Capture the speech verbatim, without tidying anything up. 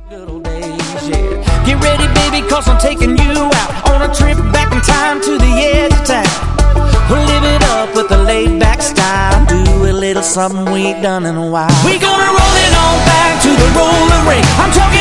Good old days, yeah. Get ready, baby, cause I'm taking you out on a trip back in time to the edge of town. We'll live it up with a laid-back style. Do a little something we ain't done in a while. We gonna roll it on back to the roller rink. I'm talking